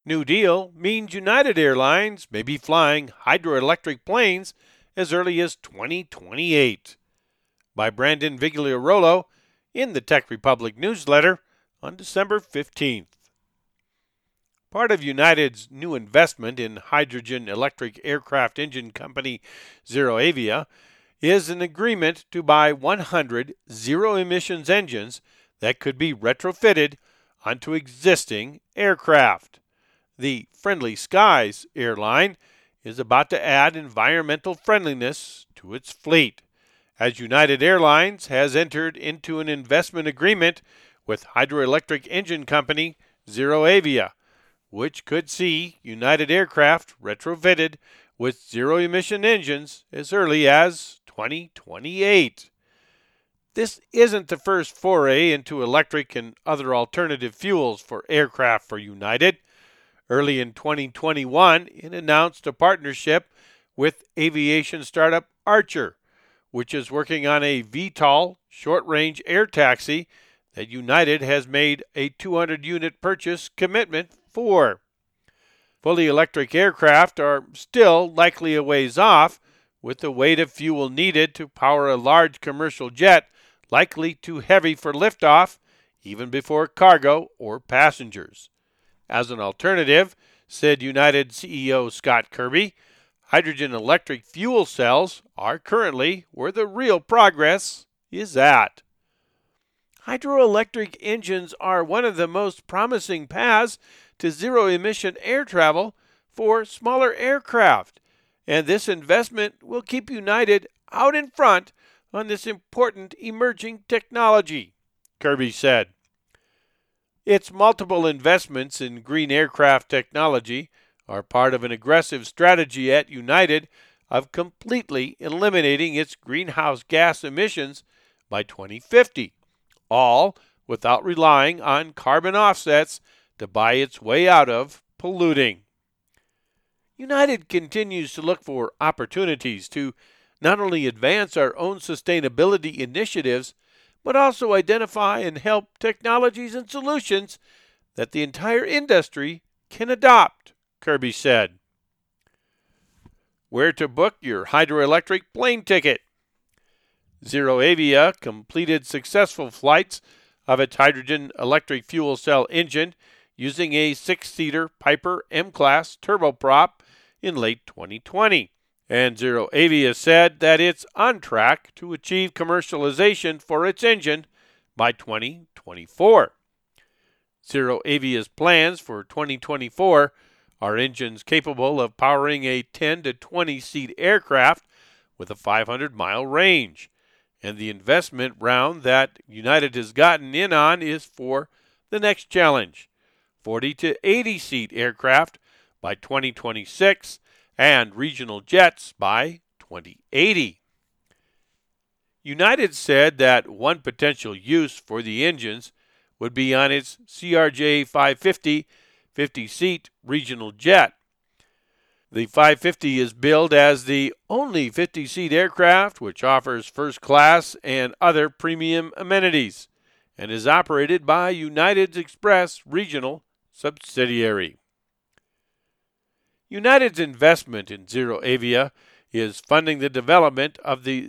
New Deal means United Airlines may be flying hydroelectric planes as early as 2028. By Brandon Vigliarolo in the Tech Republic newsletter on December 15th. Part of United's new investment in hydrogen electric aircraft engine company ZeroAvia is an agreement to buy 100 zero-emissions engines that could be retrofitted onto existing aircraft. The Friendly Skies airline is about to add environmental friendliness to its fleet, as United Airlines has entered into an investment agreement with hydroelectric engine company ZeroAvia, which could see United aircraft retrofitted with zero-emission engines as early as 2028. This isn't the first foray into electric and other alternative fuels for aircraft for United. Early in 2021, it announced a partnership with aviation startup Archer, which is working on a VTOL short-range air taxi that United has made a 200-unit purchase commitment for. Fully electric aircraft are still likely a ways off, with the weight of fuel needed to power a large commercial jet likely too heavy for liftoff, even before cargo or passengers. As an alternative, said United CEO Scott Kirby, hydrogen electric fuel cells are currently where the real progress is at. Hydroelectric engines are one of the most promising paths to zero-emission air travel for smaller aircraft, and this investment will keep United out in front on this important emerging technology, Kirby said. Its multiple investments in green aircraft technology are part of an aggressive strategy at United of completely eliminating its greenhouse gas emissions by 2050, all without relying on carbon offsets to buy its way out of polluting. United continues to look for opportunities to not only advance our own sustainability initiatives, but also identify and help technologies and solutions that the entire industry can adopt, Kirby said. Where to book your hydroelectric plane ticket? ZeroAvia completed successful flights of its hydrogen electric fuel cell engine using a 6-seater Piper M-Class turboprop in late 2020. And ZeroAvia said that it's on track to achieve commercialization for its engine by 2024. ZeroAvia's plans for 2024 are engines capable of powering a 10 to 20 seat aircraft with a 500-mile range. And the investment round that United has gotten in on is for the next challenge, 40 to 80 seat aircraft by 2026 and regional jets by 2080. United said that one potential use for the engines would be on its CRJ 550 50-seat regional jet. The 550 is billed as the only 50-seat aircraft which offers first class and other premium amenities and is operated by United's Express regional subsidiary. United's investment in ZeroAvia is funding the development of the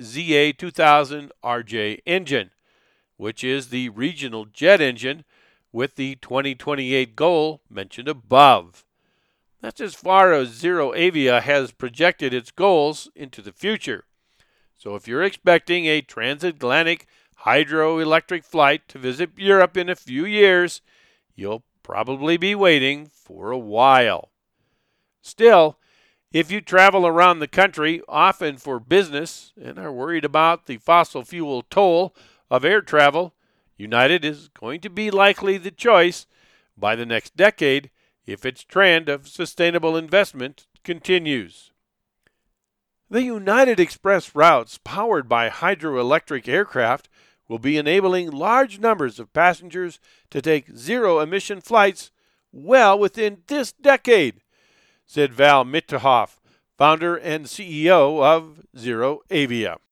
ZA2000RJ engine, which is the regional jet engine with the 2028 goal mentioned above. That's as far as ZeroAvia has projected its goals into the future. So if you're expecting a transatlantic hydroelectric flight to visit Europe in a few years, you'll probably be waiting for a while. Still, if you travel around the country, often for business, and are worried about the fossil fuel toll of air travel, United is going to be likely the choice by the next decade if its trend of sustainable investment continues. The United Express routes powered by hydroelectric aircraft will be enabling large numbers of passengers to take zero-emission flights well within this decade, said Val Mitterhoff, founder and CEO of ZeroAvia.